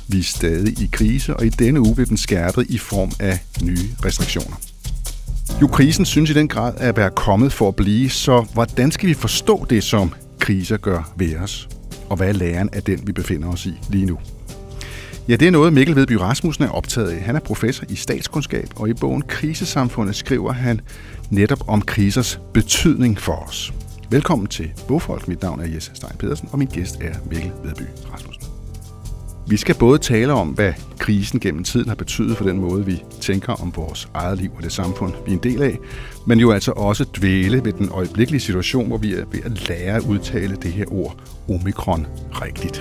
Vi er stadig i krise, og i denne uge blev den skærpet i form af nye restriktioner. Jo, krisen synes i den grad at være kommet for at blive, så hvordan skal vi forstå det, som kriser gør ved os? Og hvad er læren af den, vi befinder os i lige nu? Ja, det er noget, Mikkel Vedby Rasmussen er optaget af. Han er professor i statskundskab, og i bogen Krisesamfundet skriver han netop om krisers betydning for os. Velkommen til Bogfolk. Mit navn er Jes Stein Pedersen, og min gæst er Mikkel Vedby Rasmussen. Vi skal både tale om, hvad krisen gennem tiden har betydet for den måde, vi tænker om vores eget liv og det samfund, vi er en del af, men jo altså også dvæle ved den øjeblikkelige situation, hvor vi er ved at lære at udtale det her ord omikron rigtigt.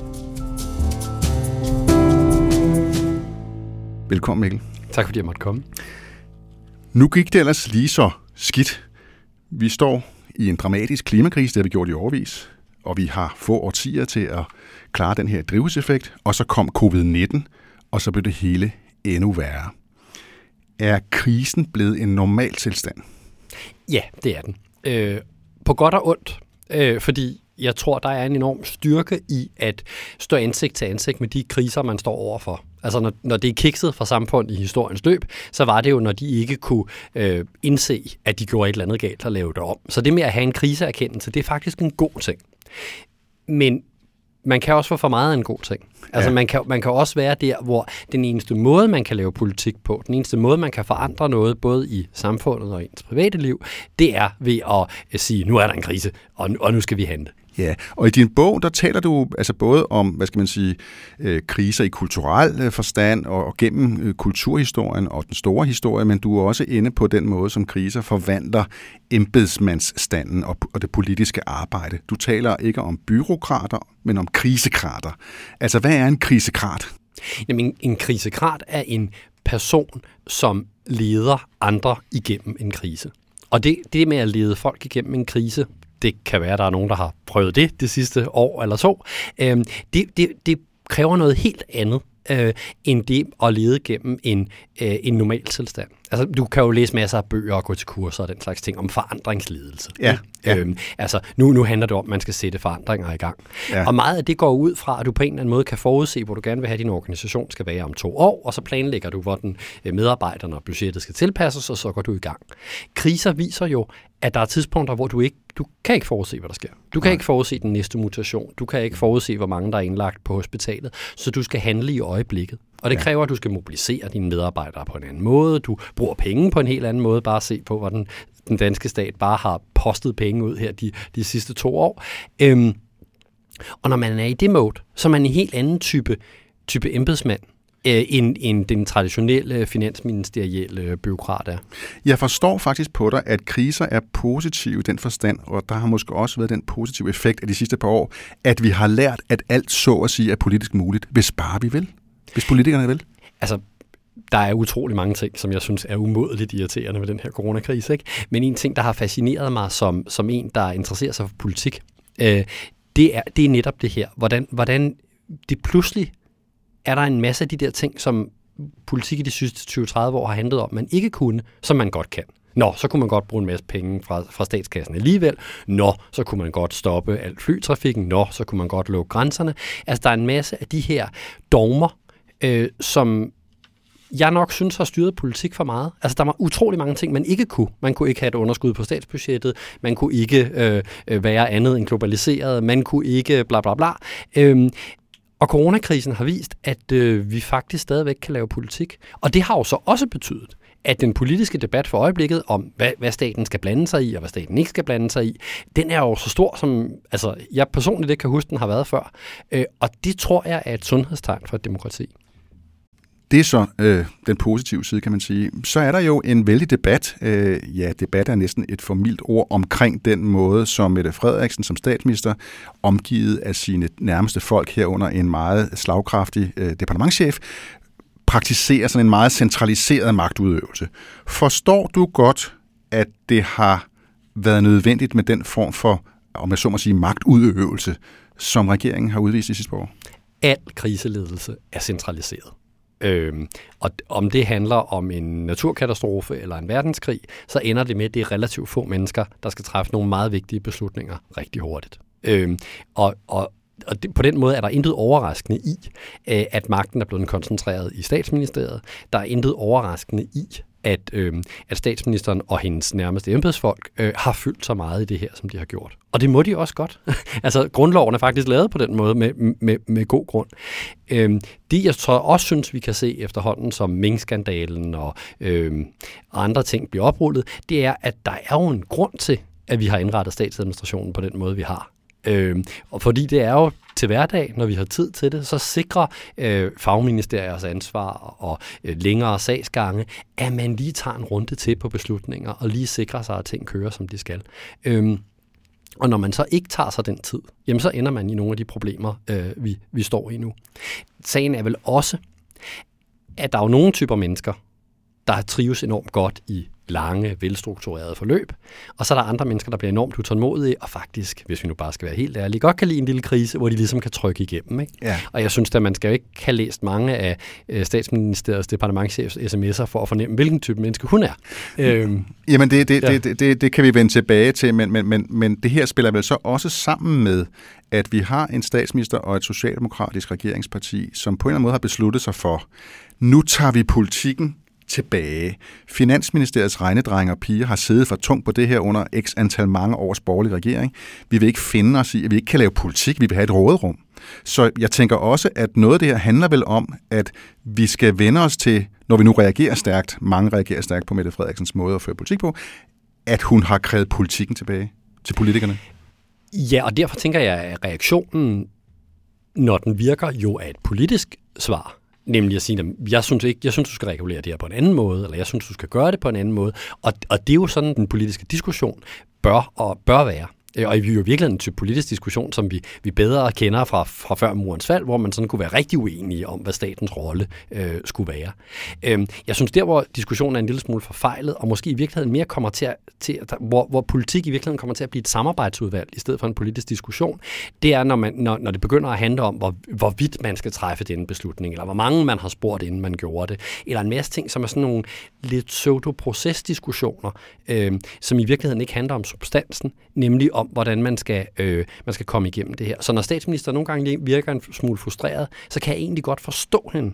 Velkommen, Mikkel. Tak fordi jeg måtte komme. Nu gik det ellers lige så skidt. Vi står i en dramatisk klimakrise, det har vi gjort i årevis, og vi har få årtier til at klare den her drivhuseffekt, og så kom covid-19, og så blev det hele endnu værre. Er krisen blevet en normal tilstand? Ja, det er den. På godt og ondt, fordi jeg tror, der er en enorm styrke i at stå ansigt til ansigt med de kriser, man står overfor. Altså når det er kikset fra samfundet i historiens løb, så var det jo, når de ikke kunne indse, at de gjorde et eller andet galt og lave det om. Så det med at have en kriseerkendelse, det er faktisk en god ting. Men man kan også få for meget af en god ting. Altså man kan også være der, hvor den eneste måde, man kan lave politik på, den eneste måde, man kan forandre noget, både i samfundet og i ens private liv, det er ved at sige, nu er der en krise, og nu skal vi handle. Ja, og i din bog, der taler du altså både om, kriser i kulturel forstand og gennem kulturhistorien og den store historie, men du er også inde på den måde, som kriser forvandler embedsmandsstanden og det politiske arbejde. Du taler ikke om byråkrater, men om krisekrater. Altså, hvad er en krisekrat? Jamen, en krisekrat er en person, som leder andre igennem en krise. Og det med at lede folk igennem en krise, det kan være, at der er nogen, der har prøvet det sidste år eller to. Det kræver noget helt andet, end det at lede gennem en normal tilstand. Altså, du kan jo læse masser af bøger og gå til kurser og den slags ting om forandringsledelse. Ja. Nu handler det om, at man skal sætte forandringer i gang. Ja. Og meget af det går ud fra, at du på en eller anden måde kan forudse, hvor du gerne vil have, din organisation skal være om 2 år, og så planlægger du, hvor medarbejderne og budgettet skal tilpasses, og så går du i gang. Kriser viser jo, at der er tidspunkter, hvor du kan ikke forudse, hvad der sker. Du kan ikke forudse den næste mutation. Du kan ikke forudse, hvor mange der er indlagt på hospitalet. Så du skal handle i øjeblikket. Og det kræver, at du skal mobilisere dine medarbejdere på en anden måde. Du bruger penge på en helt anden måde. Bare se på, hvor den danske stat bare har postet penge ud her de sidste 2 år. Og når man er i det mode, så er man en helt anden type embedsmand, end den traditionelle finansministerielle bureaukrat er. Jeg forstår faktisk på dig, at kriser er positive i den forstand, og der har måske også været den positive effekt af de sidste par år, at vi har lært, at alt så at sige er politisk muligt, hvis bare vi vil. Hvis politikerne vil. Altså, der er utrolig mange ting, som jeg synes er umådeligt irriterende ved den her coronakrise, ikke? Men en ting, der har fascineret mig som en, der interesserer sig for politik, det er netop det her. Hvordan det pludselig er der en masse af de der ting, som politik i de sidste 20-30 år har handlet om, man ikke kunne, som man godt kan. Så kunne man godt bruge en masse penge fra statskassen alligevel. Så kunne man godt stoppe alt flytrafikken. Så kunne man godt lukke grænserne. Altså, der er en masse af de her dogmer, som jeg nok synes har styret politik for meget. Altså, der var utrolig mange ting, man ikke kunne. Man kunne ikke have et underskud på statsbudgettet. Man kunne ikke være andet end globaliseret. Man kunne ikke bla bla bla. Og coronakrisen har vist, at vi faktisk stadigvæk kan lave politik. Og det har jo så også betydet, at den politiske debat for øjeblikket om, hvad staten skal blande sig i, og hvad staten ikke skal blande sig i, den er jo så stor, som jeg personligt ikke kan huske, den har været før. Og det tror jeg er et sundhedstegn for et demokrati. Det er så den positive side, kan man sige. Så er der jo en vældig debat. Debat er næsten et for mildt ord omkring den måde, som Mette Frederiksen som statsminister, omgivet af sine nærmeste folk herunder en meget slagkraftig departementschef, praktiserer sådan en meget centraliseret magtudøvelse. Forstår du godt, at det har været nødvendigt med den form for, om jeg så må sige, magtudøvelse, som regeringen har udvist i sidste år? Al kriseledelse er centraliseret. Og om det handler om en naturkatastrofe eller en verdenskrig, så ender det med, at det er relativt få mennesker, der skal træffe nogle meget vigtige beslutninger rigtig hurtigt. Og på den måde er der intet overraskende i, at magten er blevet koncentreret i statsministeriet. Der er intet overraskende i, at statsministeren og hendes nærmeste embedsfolk har fyldt så meget i det her, som de har gjort. Og det må de også godt. Altså, grundloven er faktisk lavet på den måde med god grund. Det, jeg tror også synes, vi kan se efterhånden, som Mink-skandalen og andre ting bliver oprullet, det er, at der er jo en grund til, at vi har indrettet statsadministrationen på den måde, vi har. Og fordi det er jo til hverdag, når vi har tid til det, så sikrer fagministeriers ansvar og længere sagsgange, at man lige tager en runde til på beslutninger og lige sikrer sig, at ting kører, som de skal. Og når man så ikke tager sig den tid, jamen så ender man i nogle af de problemer, vi står i nu. Sagen er vel også, at der er jo nogle typer mennesker, der trives enormt godt i lange, velstrukturerede forløb, og så er der andre mennesker, der bliver enormt utålmodige, og faktisk, hvis vi nu bare skal være helt ærlige, godt kan lide en lille krise, hvor de ligesom kan trykke igennem. Ikke? Ja. Og jeg synes, at man skal jo ikke have læst mange af statsministeriets departementschefs sms'er for at fornemme, hvilken type menneske hun er. Jamen, det kan vi vende tilbage til, men det her spiller vel så også sammen med, at vi har en statsminister og et socialdemokratisk regeringsparti, som på en eller anden måde har besluttet sig for, nu tager vi politikken tilbage. Finansministeriets regnedrenge og piger har siddet for tungt på det her under x antal mange års borgerlig regering. Vi vil ikke finde os i, at vi ikke kan lave politik, vi vil have et råderum. Så jeg tænker også, at noget af det her handler vel om, at vi skal vende os til, når vi nu reagerer stærkt, mange reagerer stærkt på Mette Frederiksens måde at føre politik på, at hun har krævet politikken tilbage til politikerne. Ja, og derfor tænker jeg, at reaktionen, når den virker, jo er et politisk svar. Nemlig at sige, at jeg synes, du skal regulere det her på en anden måde, eller jeg synes, du skal gøre det på en anden måde. Og det er jo sådan, den politiske diskussion bør være. Og vi er jo virkelig en type politisk diskussion, som vi bedre kender fra før murens fald, hvor man sådan kunne være rigtig uenige om, hvad statens rolle skulle være. Jeg synes, der hvor diskussionen er en lille smule forfejlet, og måske i virkeligheden mere kommer til hvor politik i virkeligheden kommer til at blive et samarbejdsudvalg, i stedet for en politisk diskussion, det er, når det begynder at handle om, hvorvidt man skal træffe denne beslutning, eller hvor mange man har spurgt, inden man gjorde det, eller en masse ting, som er sådan nogle lidt pseudoprocesdiskussioner, som i virkeligheden ikke handler om substansen, nemlig om, hvordan man skal komme igennem det her. Så når statsministeren nogle gange virker en smule frustreret, så kan jeg egentlig godt forstå hende.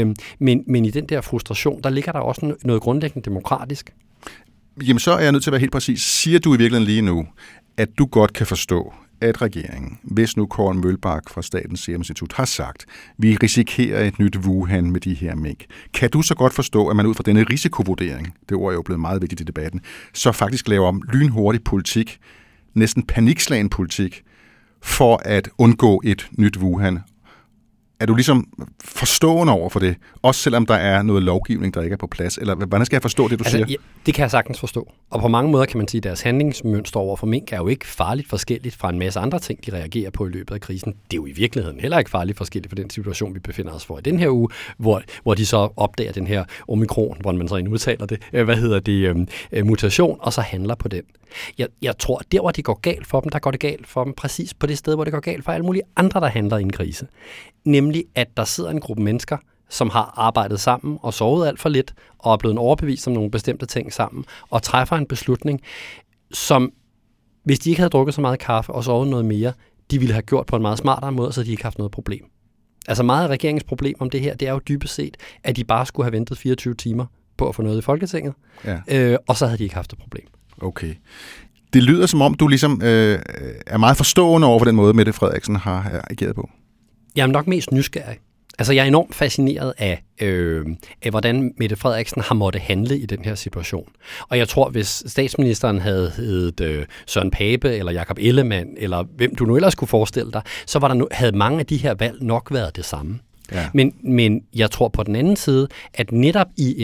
Men i den der frustration, der ligger der også noget grundlæggende demokratisk. Jamen så er jeg nødt til at være helt præcis. Siger du i virkeligheden lige nu, at du godt kan forstå, at regeringen, hvis nu Kåre Mølbak fra Statens Serum Institut har sagt, vi risikerer et nyt Wuhan med de her mink. Kan du så godt forstå, at man ud fra denne risikovurdering, det ord er jo blevet meget vigtigt i debatten, så faktisk laver om lynhurtig politik, næsten panikslagen politik, for at undgå et nyt Wuhan? Er du ligesom forstående over for det, også selvom der er noget lovgivning, der ikke er på plads? Eller hvordan skal jeg forstå det, du siger? Ja, det kan jeg sagtens forstå. Og på mange måder kan man sige, at deres handlingsmønster over for mink er jo ikke farligt forskelligt fra en masse andre ting, de reagerer på i løbet af krisen. Det er jo i virkeligheden heller ikke farligt forskelligt for den situation, vi befinder os for i den her uge, hvor de så opdager den her omikron, hvor man så udtaler det, mutation, og så handler på den. Jeg tror, der hvor det går galt for dem, der går det galt for dem præcis på det sted, hvor det går galt for alle mulige andre, der handler i en krise. Nemlig, at der sidder en gruppe mennesker, som har arbejdet sammen og sovet alt for lidt, og er blevet overbevist om nogle bestemte ting sammen, og træffer en beslutning, som, hvis de ikke havde drukket så meget kaffe og sovet noget mere, de ville have gjort på en meget smartere måde, så de ikke haft noget problem. Altså meget af regeringens problem om det her, det er jo dybest set, at de bare skulle have ventet 24 timer på at få noget i Folketinget, og så havde de ikke haft et problem. Okay. Det lyder som om, du ligesom er meget forstående over for den måde, Mette Frederiksen har ageret på. Jeg er nok mest nysgerrig. Altså, jeg er enormt fascineret af hvordan Mette Frederiksen har måttet handle i den her situation. Og jeg tror, hvis statsministeren havde heddet Søren Pape eller Jakob Ellemann, eller hvem du nu ellers kunne forestille dig, så havde mange af de her valg nok været det samme. Ja. Men jeg tror på den anden side, at netop i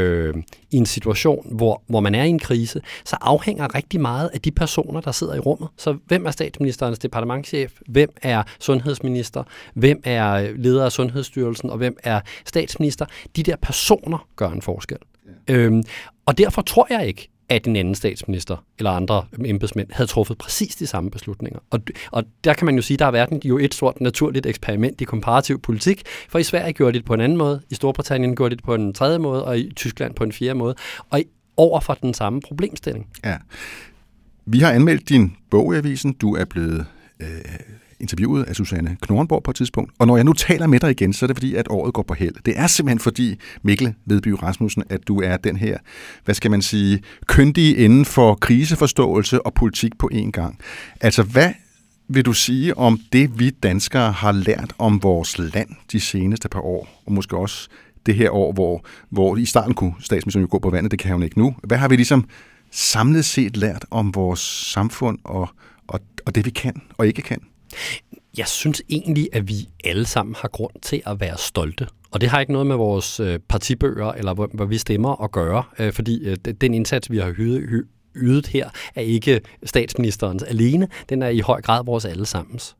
en situation, hvor man er i en krise, så afhænger rigtig meget af de personer, der sidder i rummet. Så hvem er statsministerens departementschef? Hvem er sundhedsminister? Hvem er leder af Sundhedsstyrelsen? Og hvem er statsminister? De der personer gør en forskel. Ja. Og derfor tror jeg ikke, at en anden statsminister eller andre embedsmænd havde truffet præcis de samme beslutninger. Og der kan man jo sige, at der er verden jo et stort naturligt eksperiment i komparativ politik, for i Sverige gjorde de det på en anden måde, i Storbritannien gjorde de det på en tredje måde, og i Tyskland på en fjerde måde, og over for den samme problemstilling. Ja. Vi har anmeldt din bog i avisen. Du er blevet interviewet af Susanne Knurrenborg på et tidspunkt. Og når jeg nu taler med dig igen, så er det fordi, at året går på held. Det er simpelthen fordi, Mikkel Vedby Rasmussen, at du er den her, hvad skal man sige, kyndige inden for kriseforståelse og politik på én gang. Altså, hvad vil du sige om det, vi danskere har lært om vores land de seneste par år, og måske også det her år, hvor i starten kunne statsministeren jo gå på vandet, det kan hun ikke nu. Hvad har vi ligesom samlet set lært om vores samfund og det, vi kan og ikke kan? Jeg synes egentlig, at vi alle sammen har grund til at være stolte. Og det har ikke noget med vores partibøger eller hvor vi stemmer at gøre, fordi den indsats, vi har ydet her, er ikke statsministerens alene. Den er i høj grad vores allesammens.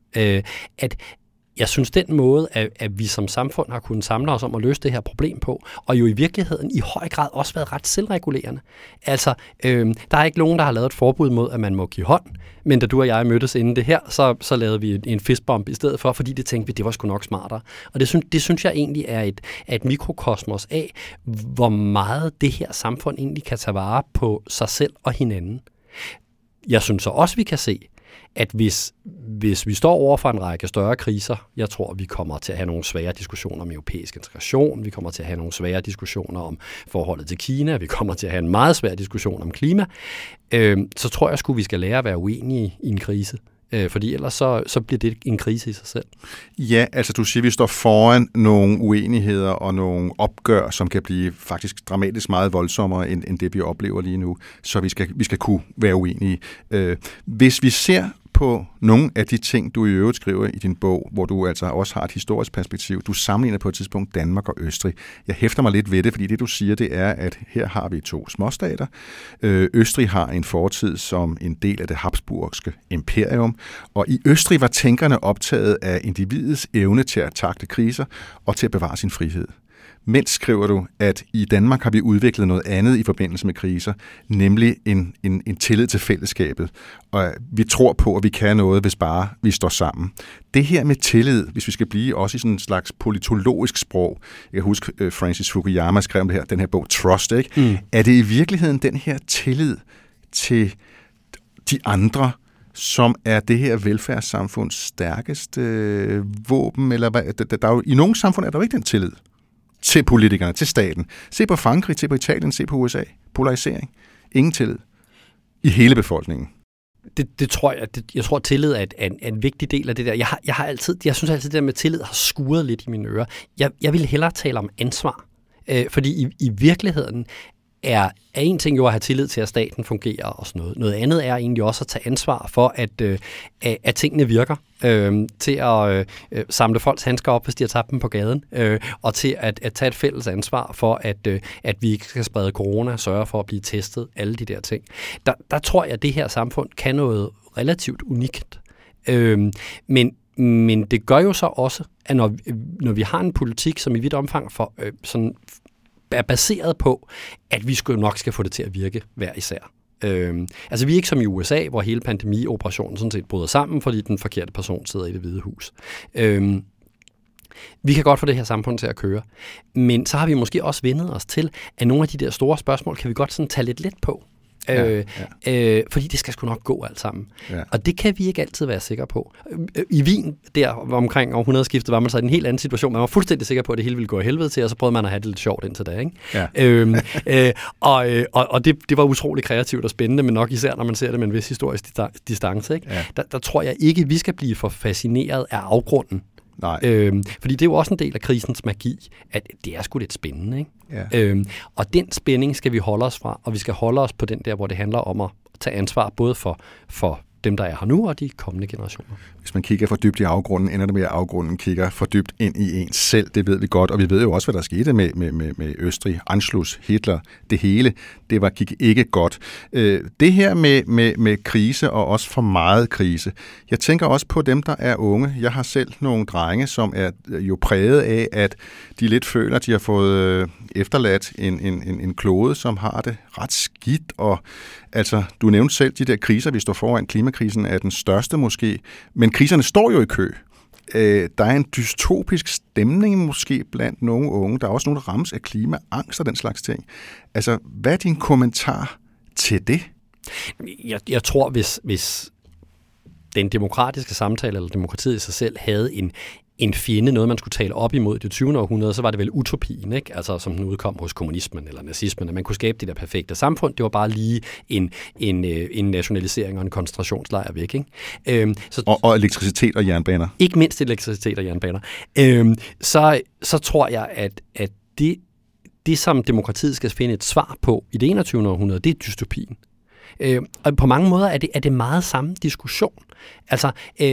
Jeg synes, den måde, at vi som samfund har kunnet samle os om at løse det her problem på, og jo i virkeligheden i høj grad også været ret selvregulerende. Altså, der er ikke nogen, der har lavet et forbud mod, at man må give hånd, men da du og jeg mødtes inden det her, så lavede vi en fistbomb i stedet for, fordi det tænkte vi, det var sgu nok smartere. Og det synes jeg egentlig er et mikrokosmos af, hvor meget det her samfund egentlig kan tage vare på sig selv og hinanden. Jeg synes så også, vi kan se, at hvis vi står over for en række større kriser, jeg tror, vi kommer til at have nogle svære diskussioner om europæisk integration, vi kommer til at have nogle svære diskussioner om forholdet til Kina, vi kommer til at have en meget svær diskussion om klima, så tror jeg sgu, vi skal lære at være uenige i en krise. Fordi ellers så bliver det en krise i sig selv. Ja, altså du siger, at vi står foran nogle uenigheder og nogle opgør, som kan blive faktisk dramatisk meget voldsommere end det, vi oplever lige nu. Så vi skal kunne være uenige. Hvis vi ser på nogle af de ting, du i øvrigt skriver i din bog, hvor du altså også har et historisk perspektiv. Du sammenligner på et tidspunkt Danmark og Østrig. Jeg hæfter mig lidt ved det, fordi det du siger, det er, at her har vi 2 småstater. Østrig har en fortid som en del af det habsburgske imperium, og i Østrig var tænkerne optaget af individets evne til at takle kriser og til at bevare sin frihed. Mens skriver du, at i Danmark har vi udviklet noget andet i forbindelse med kriser, nemlig en tillid til fællesskabet. Og vi tror på, at vi kan noget, hvis bare vi står sammen. Det her med tillid, hvis vi skal blive også i sådan en slags politologisk sprog. Jeg kan huske, Francis Fukuyama skrev om det her, den her bog Trust, ikke? Er det i virkeligheden den her tillid til de andre, som er det her velfærdssamfunds stærkeste våben? Eller hvad? Der er jo, i nogle samfund er der jo ikke den tillid til politikerne, til staten. Se på Frankrig, se på Italien, se på USA. Polarisering. Ingen tillid. I hele befolkningen. Det tror jeg. Jeg tror, at tillid er en vigtig del af det der. Jeg synes altid, det der med tillid har skuret lidt i mine ører. Jeg vil hellere tale om ansvar. Fordi i virkeligheden er en ting jo at have tillid til, at staten fungerer og sådan noget. Noget andet er egentlig også at tage ansvar for, at tingene virker. Til at samle folks handsker op, hvis de har tabt dem på gaden. Og til at tage et fælles ansvar for, at vi ikke skal sprede corona, sørge for at blive testet, alle de der ting. Der tror jeg, at det her samfund kan noget relativt unikt. Men det gør jo så også, at når vi har en politik, som i vidt omfang sådan er baseret på, at vi nok skal få det til at virke hver især. Altså vi er ikke som i USA, hvor hele pandemioperationen sådan set bryder sammen, fordi den forkerte person sidder i Det Hvide Hus. Vi kan godt få det her samfund til at køre, men så har vi måske også vendet os til, at nogle af de der store spørgsmål kan vi godt sådan tage lidt let på. Fordi det skal sgu nok gå alt sammen. Ja. Og det kan vi ikke altid være sikre på. I Wien, der omkring århundredeskiftet, var man så i en helt anden situation. Man var fuldstændig sikker på, at det hele ville gå i helvede til, og så prøvede man at have det lidt sjovt indtil da. Ikke? Ja. Og det var utrolig kreativt og spændende, men nok især, når man ser det med en vis historisk distance. Ikke? Ja. Der tror jeg ikke, vi skal blive for fascineret af afgrunden. Nej. Fordi det er jo også en del af krisens magi, at det er sgu lidt spændende. Ikke? Ja. Og den spænding skal vi holde os fra, og vi skal holde os på den der, hvor det handler om at tage ansvar både for dem, der er her nu, og de kommende generationer. Hvis man kigger for dybt i afgrunden, ender det med, at afgrunden kigger for dybt ind i ens selv. Det ved vi godt, og vi ved jo også, hvad der skete med Østrig, Anschluss, Hitler, det hele. Det gik ikke godt. Det her med krise, og også for meget krise. Jeg tænker også på dem, der er unge. Jeg har selv nogle drenge, som er jo præget af, at de lidt føler, at de har fået efterladt en klode, som har det ret skidt. Og altså, du nævnte selv de der kriser, vi står foran. Klimakrisen er den største måske, men kriserne står jo i kø. Der er en dystopisk stemning måske blandt nogle unge. Der er også nogle, der rammes af klimaangst og den slags ting. Altså, hvad er din kommentar til det? Jeg tror, hvis den demokratiske samtale, eller demokratiet i sig selv, havde en fjende, noget man skulle tale op imod i det 20. århundrede, så var det vel utopien, ikke? Altså som den udkom hos kommunismen eller nazismen, at man kunne skabe det der perfekte samfund. Det var bare lige en nationalisering og en koncentrationslejr væk, ikke? Og elektricitet og jernbaner. Ikke mindst elektricitet og jernbaner. Så tror jeg, at det, som demokratiet skal finde et svar på i det 21. århundrede, det er dystopien. Og på mange måder er det meget samme diskussion. Altså,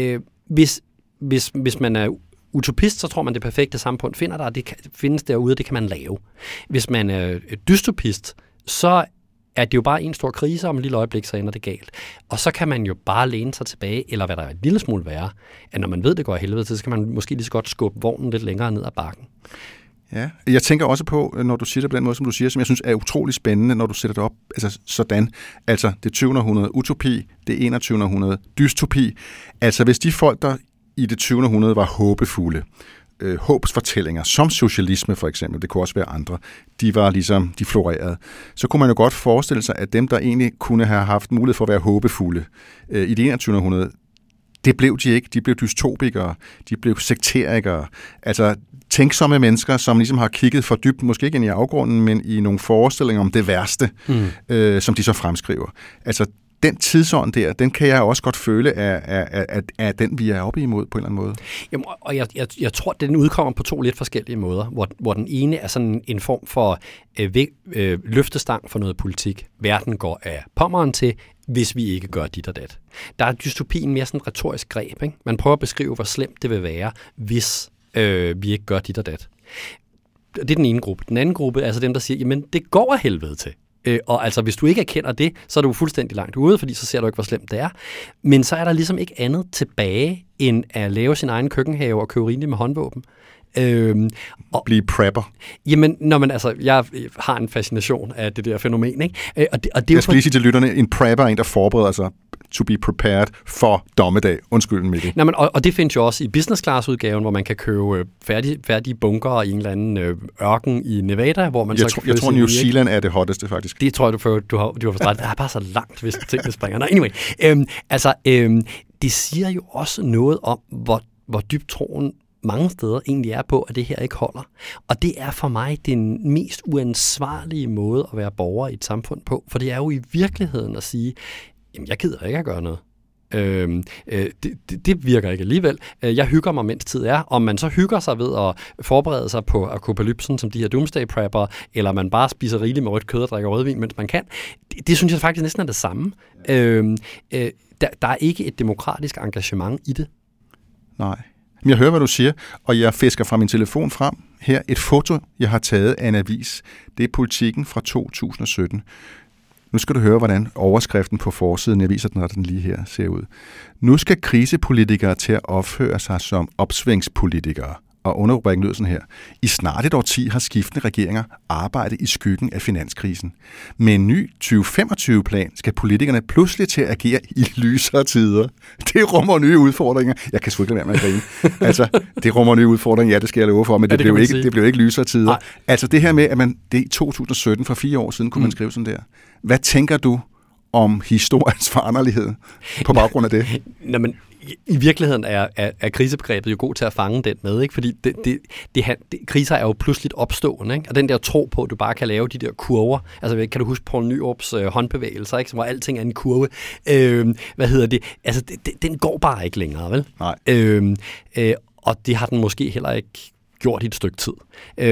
hvis man er utopist, så tror man, det perfekte samfund finder der, og det findes derude, og det kan man lave. Hvis man er dystopist, så er det jo bare en stor krise, og om et lille øjeblik, så ender det galt. Og så kan man jo bare læne sig tilbage, eller hvad der er et lille smule værre, at når man ved, det går af helvede til, så kan man måske lige så godt skubbe vognen lidt længere ned ad bakken. Ja, jeg tænker også på, når du siger det på den måde, som du siger, som jeg synes er utrolig spændende, når du sætter det op, altså sådan, altså det 20. århundrede utopi, det 21. århundrede dystopi, altså hvis de folk, der i det 20. århundrede var håbefulde, håbsfortællinger, som socialisme for eksempel, det kunne også være andre, de var ligesom, de florerede, så kunne man jo godt forestille sig, at dem, der egentlig kunne have haft mulighed for at være håbefulde i det 21. århundrede, det blev de ikke. De blev dystopikere, de blev sekterikere, altså tænksomme mennesker, som ligesom har kigget for dybt, måske ikke ind i afgrunden, men i nogle forestillinger om det værste, som de så fremskriver. Altså den tidsånd der, den kan jeg også godt føle er den, vi er oppe imod på en eller anden måde. Jamen, og jeg tror, at den udkommer på to lidt forskellige måder, hvor den ene er sådan en form for løftestang for noget politik. Verden går af pommeren til, hvis vi ikke gør dit og dat. Der er dystopien mere sådan et retorisk greb, ikke? Man prøver at beskrive, hvor slemt det vil være, hvis vi ikke gør dit og dat. Det er den ene gruppe. Den anden gruppe er altså dem, der siger, jamen det går af helvede til. Og altså, hvis du ikke erkender det, så er du fuldstændig langt ude, fordi så ser du ikke, hvor slemt det er. Men så er der ligesom ikke andet tilbage, end at lave sin egen køkkenhave og købe rigeligt med håndvåben. Og blive prepper. Jamen, jeg har en fascination af det der fænomen, ikke? Og det jeg skal lige sige til lytterne, en prepper er en, der forbereder sig to be prepared for dommedag. Undskyld, Mikkel. Og det findes jo også i business class udgaven, hvor man kan købe færdige bunker i en eller anden ørken i Nevada, hvor man jeg tror New Zealand er det hotteste, faktisk. Det tror jeg, du har forstået. Det er bare så langt, hvis tingene springer. Nå, anyway. Det siger jo også noget om, hvor dybt troen mange steder egentlig er på, at det her ikke holder. Og det er for mig den mest uansvarlige måde at være borger i et samfund på, for det er jo i virkeligheden at sige, jamen jeg gider ikke at gøre noget. Det virker ikke alligevel. Jeg hygger mig, mens tid er. Om man så hygger sig ved at forberede sig på apokalypsen, som de her doomsday prepper, eller man bare spiser rigeligt med rødt kød og drikker rødvin, mens man kan, det synes jeg faktisk næsten er det samme. Der er ikke et demokratisk engagement i det. Nej. Jeg hører, hvad du siger, og jeg fisker fra min telefon frem. Her et foto, jeg har taget af en avis. Det er Politikken fra 2017. Nu skal du høre, hvordan overskriften på forsiden, jeg viser den, når den lige her ser ud. Nu skal krisepolitikere til at opføre sig som opsvingspolitikere. Og underrubrikken lyder sådan her. I snart et årti har skiftende regeringer arbejdet i skyggen af finanskrisen. Med en ny 2025-plan skal politikerne pludselig til at agere i lysere tider. Det rummer nye udfordringer. Jeg kan sgu ikke lade være med at grine. Altså, det rummer nye udfordringer, ja, det skal jeg love for, men det blev ikke lysere tider. Nej. Altså det her med, at det i 2017, for 4 år siden, kunne man skrive sådan der. Hvad tænker du om historiens foranderlighed på baggrund af det? Men i virkeligheden er krisebegrebet jo god til at fange den med, ikke? Fordi kriser er jo pludseligt opstående, ikke? Og den der tro på, at du bare kan lave de der kurver, altså kan du huske Poul Nyrups håndbevægelser, ikke? Hvor alting er en kurve. Altså den går bare ikke længere, vel? Nej. Og det har den måske heller ikke gjort i et stykke tid.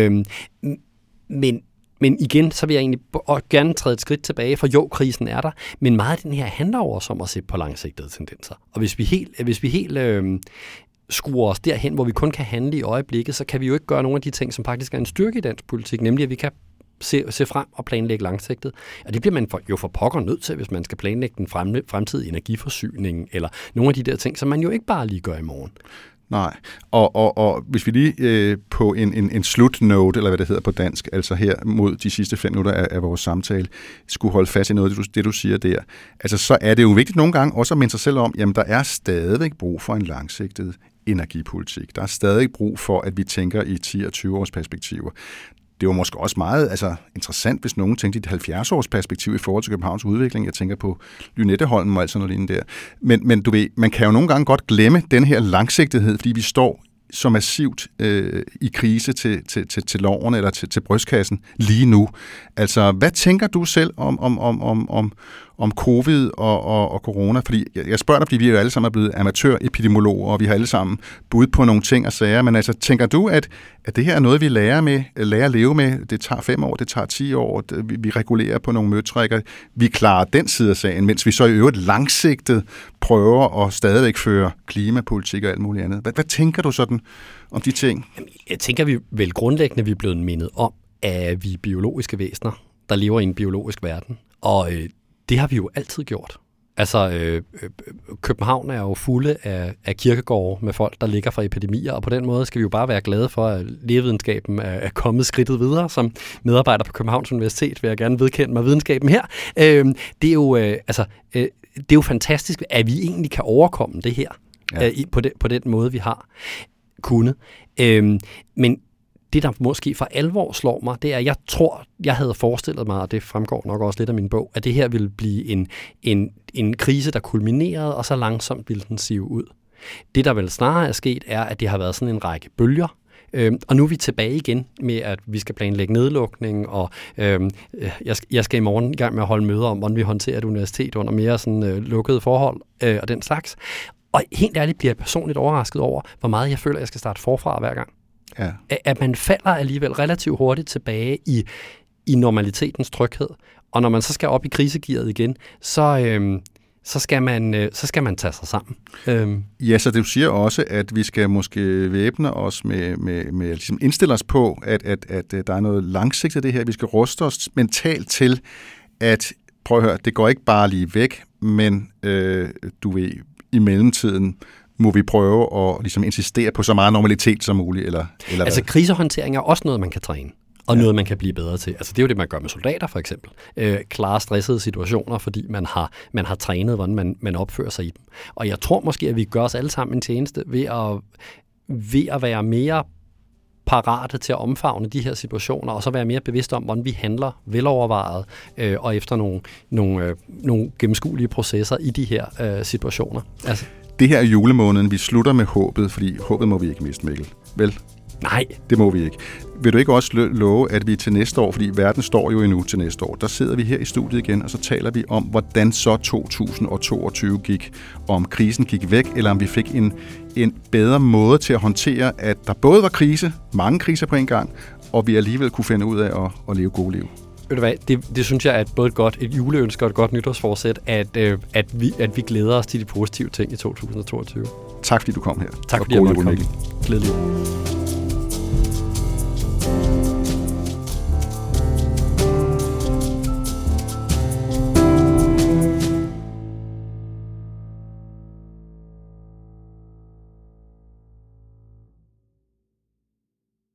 Men igen, så vil jeg egentlig gerne træde et skridt tilbage, for jo, krisen er der, men meget af den her handler også om at se på langsigtede tendenser. Og hvis vi helt skruer os derhen, hvor vi kun kan handle i øjeblikket, så kan vi jo ikke gøre nogle af de ting, som faktisk er en styrke i dansk politik, nemlig at vi kan se frem og planlægge langsigtet. Og det bliver man jo for pokker nødt til, hvis man skal planlægge den fremtidige energiforsyning, eller nogle af de der ting, som man jo ikke bare lige gør i morgen. Nej, og hvis vi lige på en slutnote, eller hvad det hedder på dansk, altså her mod de sidste 5 minutter af vores samtale, skulle holde fast i noget af det, du siger der, altså så er det jo vigtigt nogle gange også at minde sig selv om, jamen der er stadigvæk brug for en langsigtet energipolitik. Der er stadig brug for, at vi tænker i 10 og 20 års perspektiver. det var måske også meget interessant, hvis nogen tænkte i et 70-års perspektiv i forhold til Københavns udvikling. Jeg tænker på Lynetteholmen og alt sådan noget lignende der. Men du ved, man kan jo nogle gange godt glemme den her langsigtighed, fordi vi står så massivt i krise til lovene eller til brystkassen lige nu. Altså, hvad tænker du selv om covid og corona? Fordi jeg spørger dig, fordi vi jo alle sammen er blevet amatørepidemiologer, og vi har alle sammen budt på nogle ting og sager, men altså, tænker du, at det her er noget, vi lærer at leve med? Det tager 5 år, det tager 10 år, vi regulerer på nogle møtrikker, vi klarer den side af sagen, mens vi så i øvrigt langsigtet prøver at stadigvæk føre klimapolitik og alt muligt andet. Hvad tænker du sådan om de ting? Jeg tænker, vi vel grundlæggende vi er blevet mindet om, at vi er biologiske væsener, der lever i en biologisk verden. Og det har vi jo altid gjort. Altså, København er jo fulde af kirkegårde med folk, der ligger for epidemier, og på den måde skal vi jo bare være glade for, at lægevidenskaben er kommet skridtet videre. Som medarbejder på Københavns Universitet vil jeg gerne vedkende mig videnskaben her. Det er jo fantastisk, at vi egentlig kan overkomme det her på den måde, vi har kunnet. Men det, der måske for alvor slår mig, det er, at jeg havde forestillet mig, og det fremgår nok også lidt af min bog, at det her ville blive en krise, der kulminerede, og så langsomt ville den sive ud. Det, der vel snarere er sket, er, at det har været sådan en række bølger, og nu er vi tilbage igen med, at vi skal planlægge nedlukning, og jeg skal i morgen i gang med at holde møder om, hvordan vi håndterer et universitet under mere sådan lukkede forhold og den slags. Og helt ærligt bliver jeg personligt overrasket over, hvor meget jeg føler, at jeg skal starte forfra hver gang. Ja. At man falder alligevel relativt hurtigt tilbage i normalitetens tryghed. Og når man så skal op i krisegearet igen, så skal man tage sig sammen. Ja, så du siger også, at vi skal måske væbne os med ligesom indstille os på, at der er noget langsigtet af det her. Vi skal ruste os mentalt til, at prøv at høre, det går ikke bare lige væk, men du ved, i mellemtiden må vi prøve at ligesom insistere på så meget normalitet som muligt? Eller altså krisehåndtering er også noget, man kan træne, og noget, man kan blive bedre til. Altså det er jo det, man gør med soldater for eksempel. Klare stressede situationer, fordi man har trænet, hvordan man opfører sig i dem. Og jeg tror måske, at vi gør os alle sammen en tjeneste ved at være mere parate til at omfavne de her situationer, og så være mere bevidste om, hvordan vi handler velovervejet og efter nogle gennemskuelige processer i de her situationer. Altså. Det her er julemåneden, vi slutter med håbet, fordi håbet må vi ikke miste, Mikkel. Vel? Nej. Det må vi ikke. Vil du ikke også love, at vi til næste år, fordi verden står jo endnu til næste år, der sidder vi her i studiet igen, og så taler vi om, hvordan så 2022 gik, og om krisen gik væk, eller om vi fik en bedre måde til at håndtere, at der både var krise, mange kriser på en gang, og vi alligevel kunne finde ud af at leve gode liv. Ved du hvad, det synes jeg er både et juleønske og et godt nytårsforsæt, at vi glæder os til de positive ting i 2022. Tak fordi du kom her. Tak fordi jeg måtte komme. Glædelig jul.